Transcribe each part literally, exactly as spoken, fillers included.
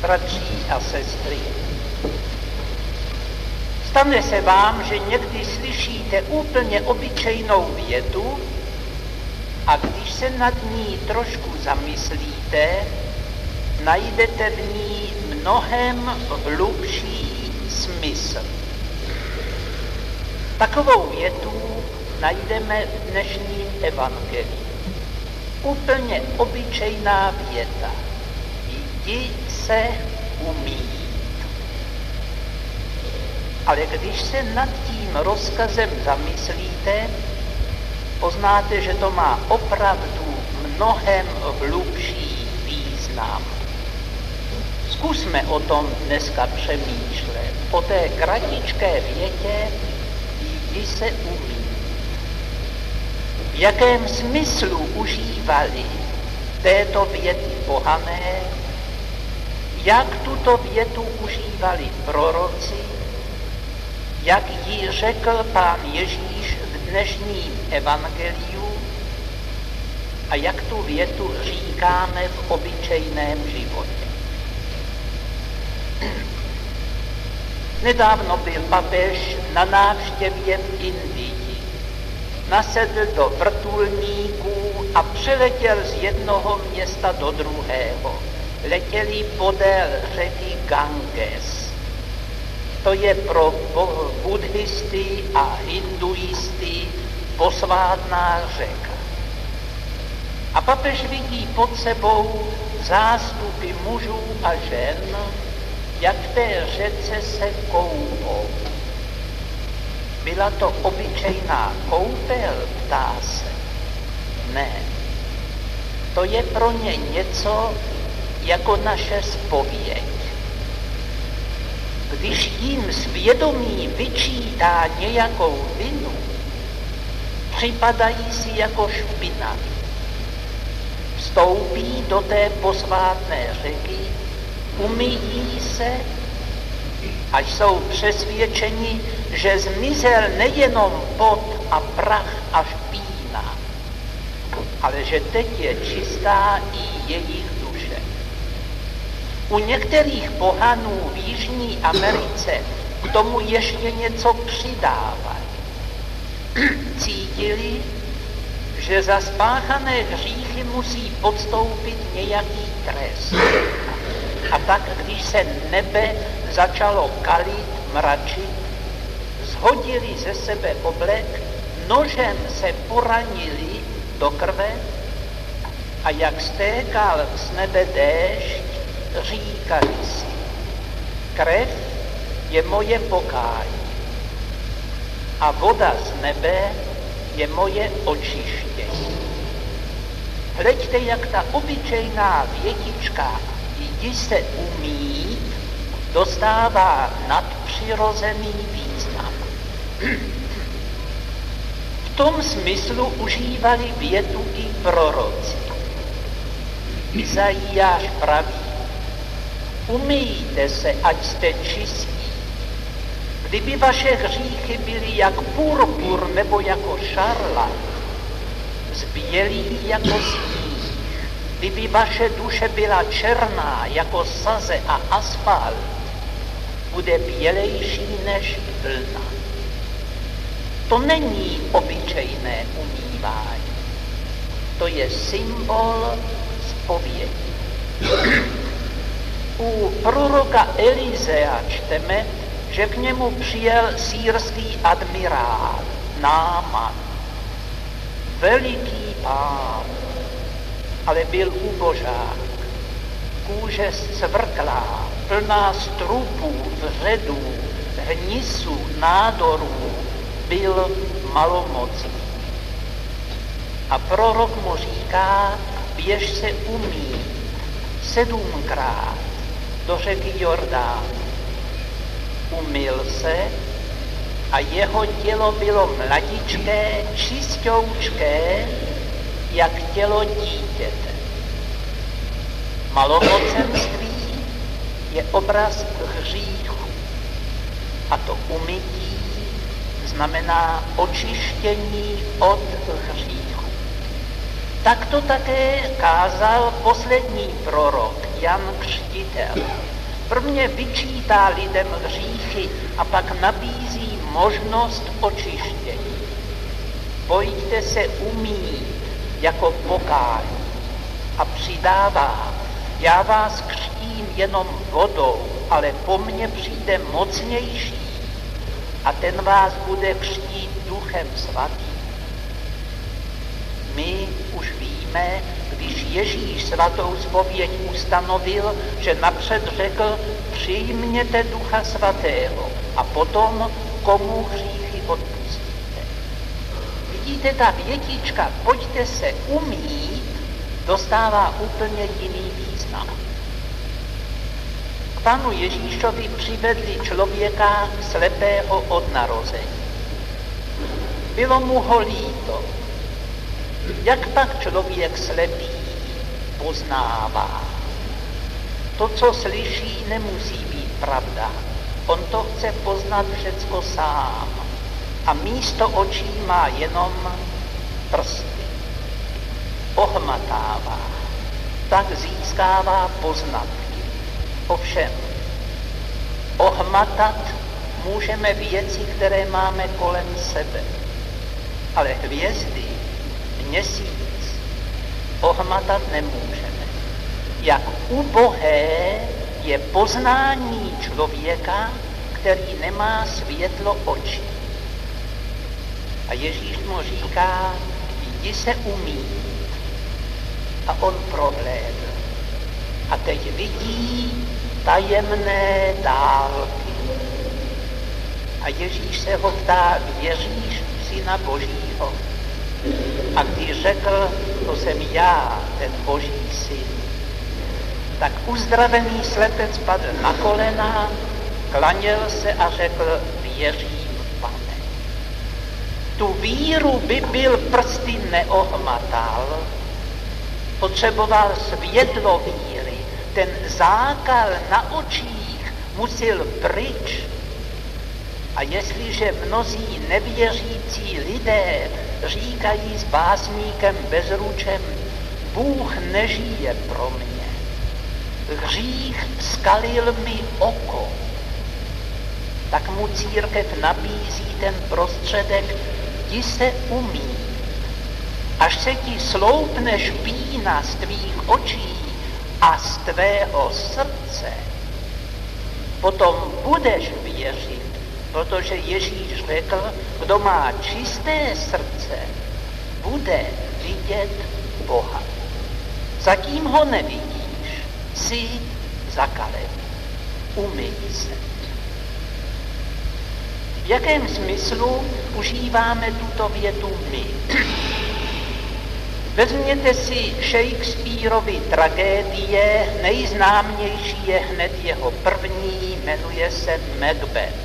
bratří a sestry. Stane se vám, že někdy slyšíte úplně obyčejnou větu a když se nad ní trošku zamyslíte, najdete v ní mnohem hlubší smysl. Takovou větu najdeme v dnešním evangeliu. Úplně obyčejná věta. Jdi se umýt. Ale když se nad tím rozkazem zamyslíte, poznáte, že to má opravdu mnohem hlubší význam. Zkusme o tom dneska přemýšlet. O té kratičké větě jdi se umýt. V jakém smyslu užívali této věty pohané, jak tuto větu užívali proroci, jak ji řekl Pán Ježíš v dnešním evangeliu a jak tu větu říkáme v obyčejném životě. Nedávno byl papež na návštěvě v Indii. Nasedl do vrtulníků a přeletěl z jednoho města do druhého. Letěli podél řeky Ganges. To je pro buddhisty a hinduisty posvátná řeka. A papež vidí pod sebou zástupy mužů a žen, jak v té řece se koupou. Byla to obyčejná koupel, ptá se. Ne. To je pro ně něco jako naše zpověď. Když jim svědomí vyčítá nějakou vinu, připadají si jako špinaví. Vstoupí do té posvátné řeky, umyjí se, až jsou přesvědčeni, že zmizel nejenom pot a prach a špína, ale že teď je čistá i jejich duše. U některých pohanů v Jižní Americe k tomu ještě něco přidávají. Cítili, že za spáchané hříchy musí podstoupit nějaký trest. A tak, když se nebe začalo kalit, mračit, zhodili ze sebe oblek, nožem se poranili do krve a jak stékal z nebe déšť, říkali si, krev je moje pokání a voda z nebe je moje očištění. Hleďte, jak ta obyčejná větička jdi se umýt, dostává nadpřirozený význam. V tom smyslu užívali větu i proroci. Izajáš praví, umýjte se, ať jste čistí. Kdyby vaše hříchy byly jak purpur nebo jako šarlat, zbělí jako sníh. Kdyby vaše duše byla černá jako saze a asfalt, bude bělejší než vlna. To není obyčejné umývání. To je symbol zpovědi. U proroka Elizea čteme, že k němu přijel sýrský admirál Náman. Veliký pán, ale byl ubožák. Kůže zcvrklá, plná strupů, vředů, hnisů, nádorů, byl malomocný. A prorok mu říká, běž se umýt sedmkrát do řeky Jordán. Umyl se a jeho tělo bylo mladičké, čistoučké, jak tělo dítěte. Malomocenství je obraz hříchu a to umytí znamená očištění od hříchu. Tak to také kázal poslední prorok Jan Křtitel. Prvně vyčítá lidem hříchy a pak nabízí možnost očištění. Pojďte se umýt jako pokání a přidává, já vás křtím jenom vodou, ale po mně přijde mocnější a ten vás bude křtít Duchem Svatým. My už víme, když Ježíš svatou zpověď ustanovil, že napřed řekl, přijměte Ducha Svatého a potom komu hříchy odpustíte. Vidíte, ta větička, pojďte se umýt, dostává úplně jiný význam. K Panu Ježíšovi přivedli člověka slepého od narození. Bylo mu ho líto. Jak pak člověk slepý poznává? To, co slyší, nemusí být pravda. On to chce poznat všecko sám. A místo očí má jenom prsty. Ohmatává. Tak získává poznatky. Ovšem, ohmatat můžeme věci, které máme kolem sebe. Ale hvězdy, měsíc ohmatat nemůžeme. Jak ubohé je poznání člověka, který nemá světlo očí. A Ježíš mu říká, jdi se umýt. A on prohlédl. A teď vidí tajemné dálky. A Ježíš se ho ptá, věříš v Syna Božího? A když řekl, to jsem já, ten Boží syn, tak uzdravený slepec padl na kolena, klaněl se a řekl, věřím, Pane. Tu víru by byl prsty neohmatal, potřeboval světlo víry, ten zákal na očích musel pryč. A jestliže mnozí nevěřící lidé říkají s básníkem Bezručem, Bůh nežije pro mě, hřích skalil mi oko, tak mu církev nabízí ten prostředek, jdi se umýt. Až se ti sloupne špína z tvých očí a z tvého srdce, potom budeš věřit, protože Ježíš řekl, kdo má čisté srdce, bude vidět Boha. Zatím ho nevidíš, jsi zakalený, umyj se. V jakém smyslu užíváme tuto větu my? Vezměte si Shakespeareovy tragédie, nejznámější je hned jeho první, jmenuje se Macbeth.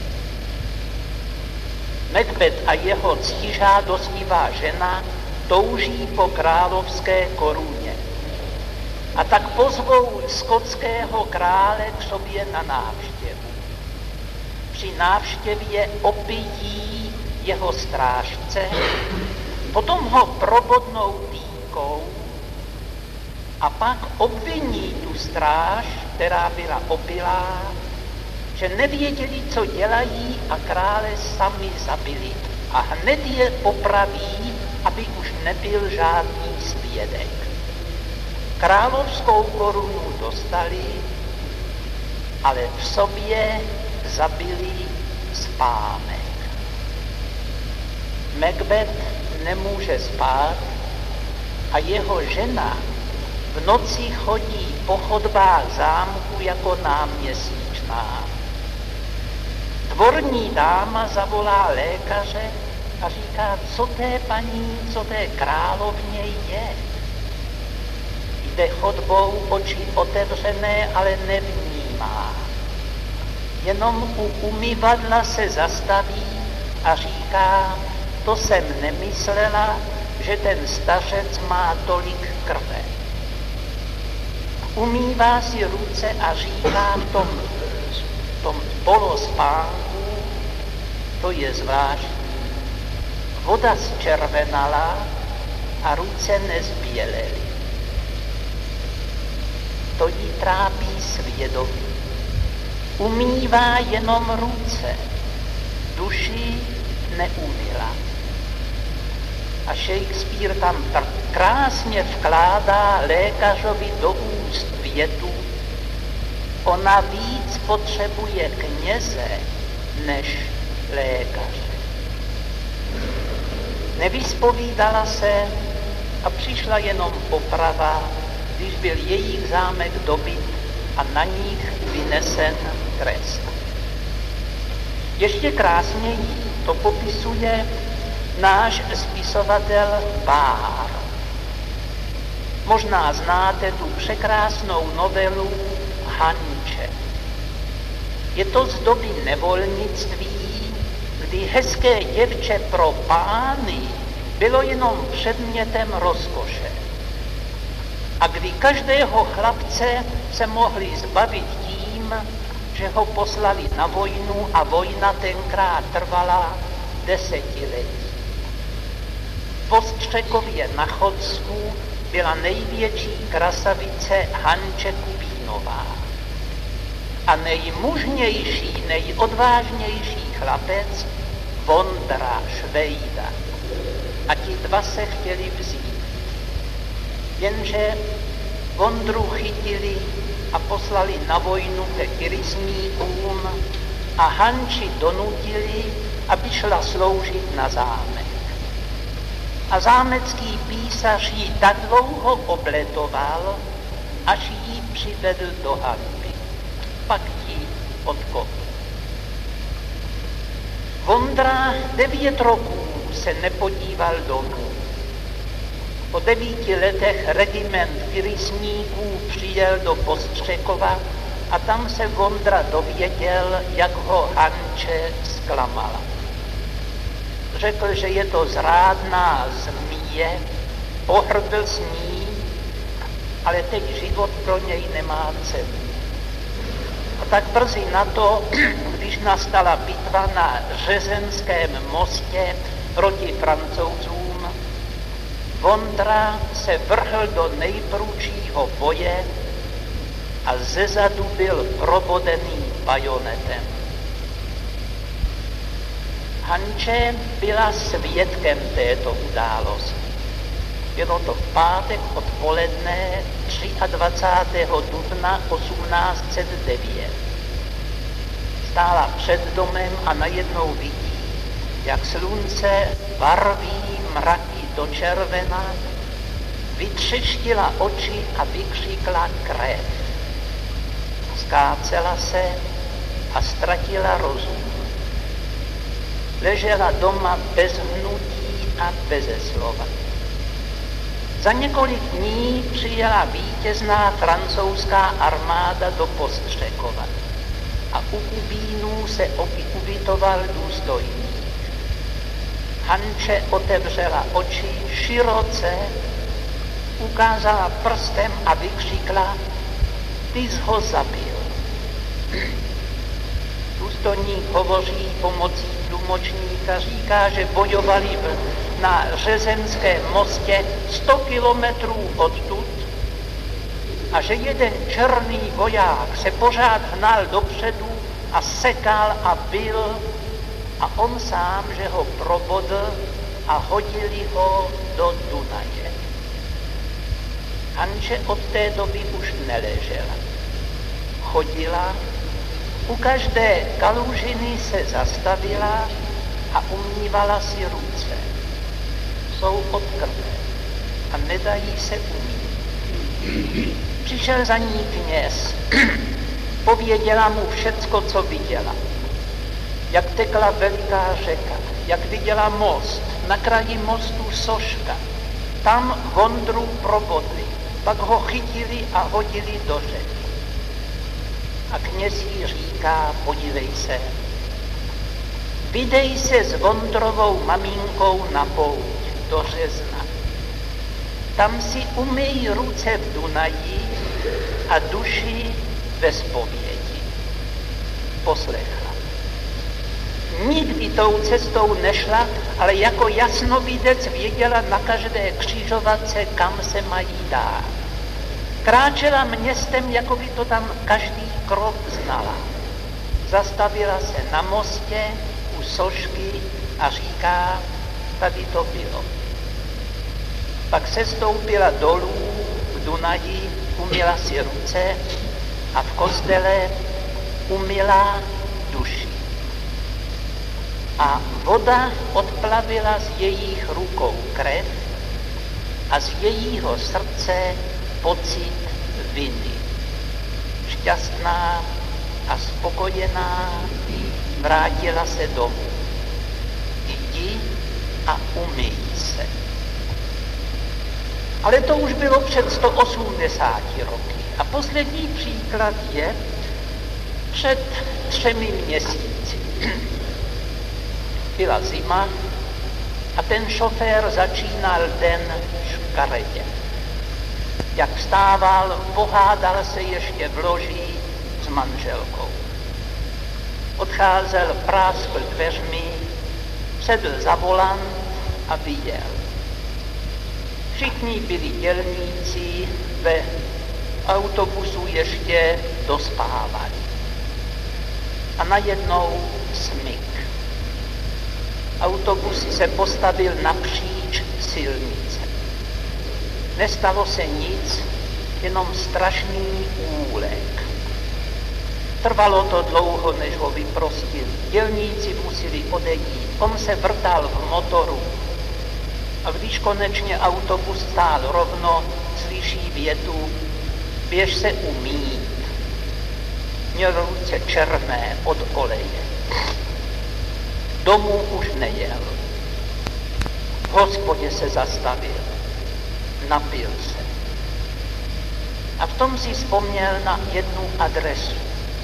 Macbeth a jeho ctižádostivá žena touží po královské koruně. A tak pozvou skotského krále k sobě na návštěvu. Při návštěvě opijí jeho strážce, potom ho probodnou dýkou a pak obviní tu stráž, která byla opilá, že nevěděli, co dělají a krále sami zabili a hned je popraví, aby už nebyl žádný svědek. Královskou korunu dostali, ale v sobě zabili spánek. Macbeth nemůže spát a jeho žena v noci chodí po chodbách zámku jako náměstničná. Dvorní dáma zavolá lékaře a říká, co té paní, co té královně je. Jde chodbou, oči otevřené, ale nevnímá. Jenom u umyvadla se zastaví a říká, to jsem nemyslela, že ten stařec má tolik krve. Umývá si ruce a říká v tom, v tom polospánku, to je zvláštní. Voda zčervenala a ruce nezbělely. To jí trápí svědomí. umývá jenom ruce, duši neumila. A Shakespeare tam krásně vkládá lékařovi do úst větu: ona víc potřebuje kněze než lékaře. Nevyspovídala se a přišla jenom poprava, když byl jejich zámek dobyt a na nich vynesen trest. Ještě krásněji to popisuje náš spisovatel Bár. Možná znáte tu překrásnou novelu Hanče. Je to z doby nevolnictví, kdy hezké děvče pro pány bylo jenom předmětem rozkoše. A kdy každého chlapce se mohli zbavit tím, že ho poslali na vojnu a vojna tenkrát trvala desetiletí. V Postřekově na Chodsku byla největší krasavice Hanče Kubínová. A nejmužnější, nejodvážnější chlapec Vondra Švejda. A ti dva se chtěli vzít. Jenže Vondru chytili a poslali na vojnu ke kyrysníkům a Hanči donutili, aby šla sloužit na zámek. A zámecký písař ji tak dlouho obletoval, až ji přivedl do hanby. Pak ji odkopl. Vondra devět roků se nepodíval domů. Po devíti letech regiment kyrysníků přijel do Postřekova a tam se Vondra dověděl, jak ho Hanče zklamala. Řekl, že je to zrádná zmije, pohrdl s ní, ale teď život pro něj nemá cenu. A tak brzy na to, když nastala bitva na Řezenském mostě proti Francouzům, Vondra se vrhl do nejprudšího boje a zezadu byl probodený bajonetem. Hanče byla svědkem této události. Bylo to v pátek odpoledne dvacátého třetího dubna osmnáct set devět. Stála před domem a najednou vidí, jak slunce barví mraky do červena, vytřeštila oči a vykřikla krev. Skácela se a ztratila rozum. Ležela doma bez hnutí a beze slova. Za několik dní přijela vítězná francouzská armáda do Postřekova a u Kubínů se ubytoval důstojník. Hanče otevřela oči široce, ukázala prstem a vykřikla: ty jsi ho zabil. Důstojník hovoří pomocí tlumočníka, říká, že bojovali na Řezenském mostě sto kilometrů odtud a že jeden černý voják se pořád hnal dopředu a sekal a bil a on sám, že ho probodl a hodili ho do Dunaje. Hanče od té doby už neležela. Chodila, u každé kalužiny se zastavila a umývala si ruce. Jsou od krve a nedají se umýt. Přišel za ní kněz, pověděla mu všecko, co viděla. Jak tekla veliká řeka, jak viděla most, na kraji mostu soška. Tam Vondru probodli, pak ho chytili a hodili do řeky. A kněz jí říká: podívej se, vydej se s Vondrovou maminkou na pouť do Řezna. Tam si umyj ruce v Dunaji a duši ve zpovědi. Poslechla. Nikdy tou cestou nešla, ale jako jasnovidec věděla na každé křižovatce, kam se mají dát. Kráčela městem, jako by to tam každý krok znala. zastavila se na mostě u sošky a říká, tady to bylo. Pak se stoupila dolů k Dunaji, umyla si ruce a v kostele umyla duši. A voda odplavila z jejich rukou krev a z jejího srdce pocit viny. Šťastná a spokojená vrátila se domů. Jdi a umyj se. Ale to už bylo před sto osmdesáti roky. A poslední příklad je před třemi měsíci. Byla zima a ten šofér začínal den škaredě. Jak vstával, pohádal se ještě v loži s manželkou. Odcházel, práskl dveřmi, sedl za volant a viděl. Všichni byli dělníci, ve autobusu ještě dospávali. A najednou smyk. Autobus se postavil napříč silnice. Nestalo se nic, jenom strašný úlek. Trvalo to dlouho, než ho vyprostil. Dělníci museli odejít. On se vrtal v motoru. A když konečně autobus stál rovno, slyší větu, běž se umýt. Měl ruce černé od oleje. Domů už nejel. V hospodě se zastavil. Napil se. A v tom si vzpomněl na jednu adresu.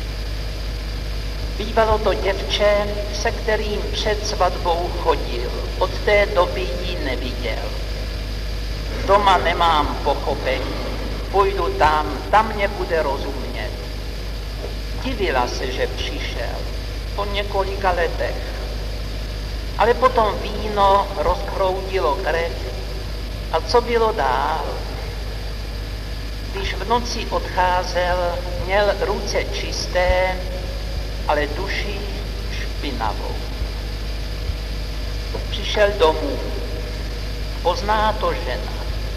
Bývalo to děvče, se kterým před svatbou chodil. Od té doby ji neviděl. Doma nemám pochopení. Půjdu tam, tam mě bude rozumět. Divila se, že přišel. Po několika letech. Ale potom víno rozkroudilo krev. A co bylo dál? Když v noci odcházel, měl ruce čisté, ale duši špinavou. Přišel domů. Pozná to žena.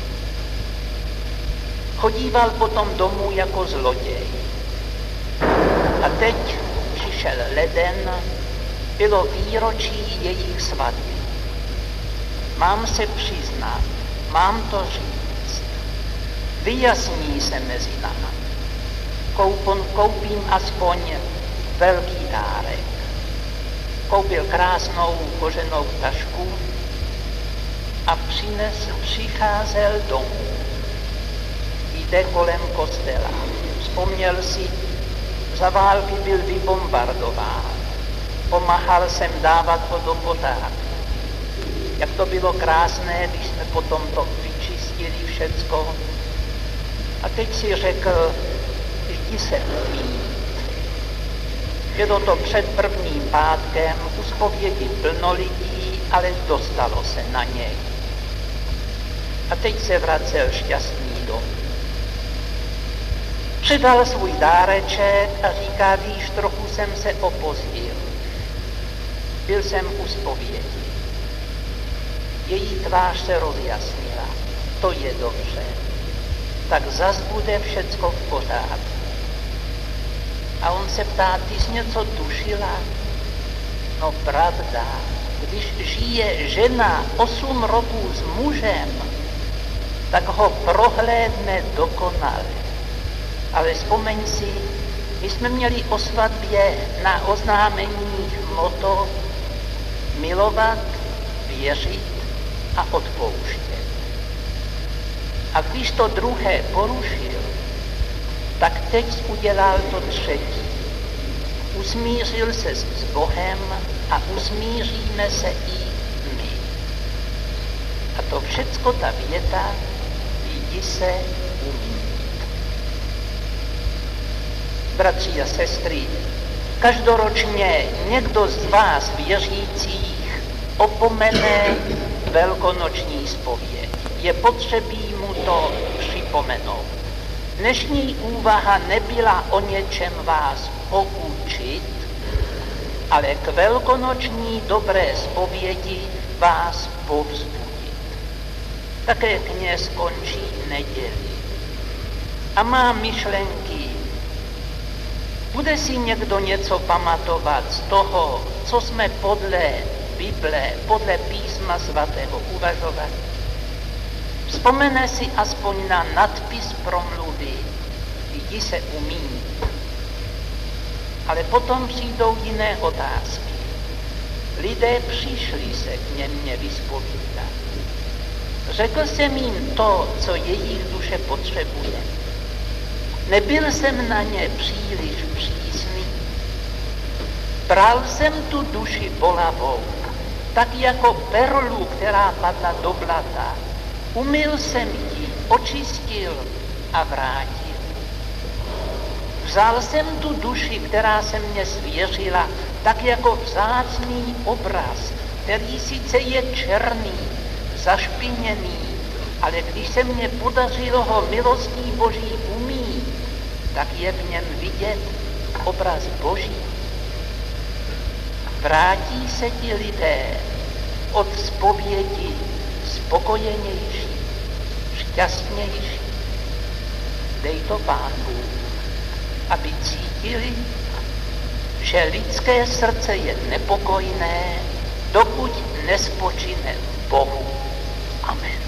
Chodíval potom domů jako zloděj. A teď přišel leden, bylo výročí jejich svatby. Mám se přiznat, mám to říct. Vyjasní se mezi námi. Koupon, koupím aspoň velký dárek. Koupil krásnou koženou tašku a přines, přicházel domů. Jde kolem kostela. Vzpomněl si, za války byl vybombardován. Pomáhal jsem dávat ho do pořádku. Jak to bylo krásné, když jsme potom to vyčistili všecko. A teď si řekl, jdi se umýt. Bylo to před prvním pátkem, u zpovědi plno lidí, ale dostalo se na něj. A teď se vracel šťastný domů. Předal svůj dáreček a říká, víš, trochu jsem se opozdil. Byl jsem u zpovědi. Její tvář se rozjasnila. To je dobře. Tak zas bude všecko v pořádku. A on se ptá, ty jsi něco tušila? No pravda, když žije žena osm roků s mužem, tak ho prohlédne dokonale. Ale vzpomeň si, my jsme měli o svatbě na oznámení motto milovat, věřit a odpouštět. A když to druhé porušil, tak teď udělal to třetí. Usmířil se s Bohem a usmíříme se i my. A to všecko ta věta, jdi se umýt. Bratři a sestry, každoročně někdo z vás věřících opomene velkonoční zpověď. Je potřebí mu to připomenout. Dnešní úvaha nebyla o něčem vás poučit, ale k velkonoční dobré zpovědi vás povzbudit. Také kněz končí neděli a má myšlenky. Bude si někdo něco pamatovat z toho, co jsme podle Bible, podle písma svatého uvažovali? Vzpomene si aspoň na nadpis promluvy, jdi se umí. Ale potom přijdou jiné otázky. Lidé přišli se k mě vyspovídat. Řekl jsem jim to, co jejich duše potřebuje. Nebyl jsem na ně příliš přísný. Bral jsem tu duši bolavou, tak jako perlu, která padla do blata. Umyl jsem ji, očistil a vrátil. Vzal jsem tu duši, která se mě svěřila, tak jako vzácný obraz, který sice je černý, zašpiněný, ale když se mně podařilo ho milostí Boží umýt, tak je v něm vidět obraz Boží. Vrátí se ti lidé od zpovědi spokojenější, šťastnější. Dej to Pán Bůh, aby cítili, že lidské srdce je nepokojné, dokud nespočine v Bohu. Amen.